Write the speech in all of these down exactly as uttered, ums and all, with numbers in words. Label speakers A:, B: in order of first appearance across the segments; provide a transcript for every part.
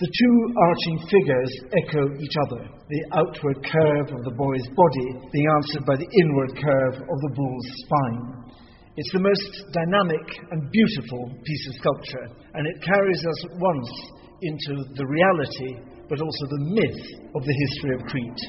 A: The two arching figures echo each other, the outward curve of the boy's body being answered by the inward curve of the bull's spine. It's the most dynamic and beautiful piece of sculpture, and it carries us at once into the reality, but also the myth of the history of Crete.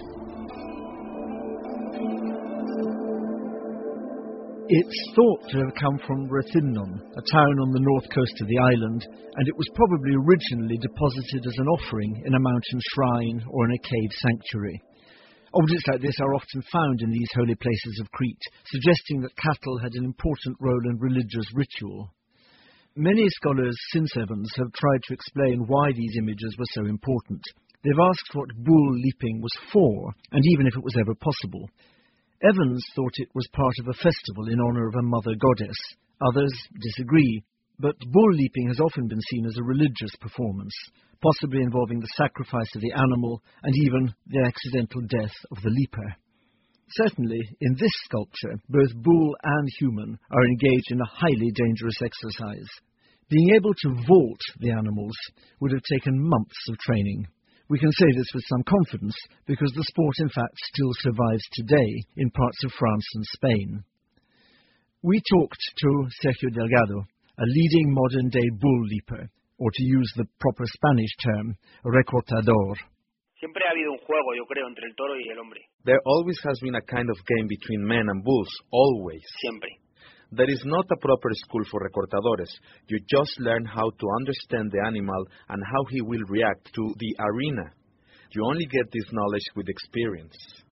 A: It's thought to have come from Rethymnon, a town on the north coast of the island, and it was probably originally deposited as an offering in a mountain shrine or in a cave sanctuary. Objects like this are often found in these holy places of Crete, suggesting that cattle had an important role in religious ritual. Many scholars since Evans have tried to explain why these images were so important. They've asked what bull leaping was for, and even if it was ever possible. Evans thought it was part of a festival in honour of a mother goddess. Others disagree, but bull leaping has often been seen as a religious performance, possibly involving the sacrifice of the animal and even the accidental death of the leaper. Certainly, in this sculpture, both bull and human are engaged in a highly dangerous exercise. Being able to vault the animals would have taken months of training. We can say this with some confidence because the sport in fact still survives today in parts of France and Spain. We talked to Sergio Delgado, a leading modern-day bull leaper, or to use the proper Spanish term, recortador.
B: Siempre ha habido un juego, yo creo, entre el toro y el hombre.
C: There always has been a kind of game between men and bulls, always.
B: Siempre.
C: There is not a proper school for recortadores. You just learn how to understand the animal and how he will react to the arena. You only get this knowledge with experience.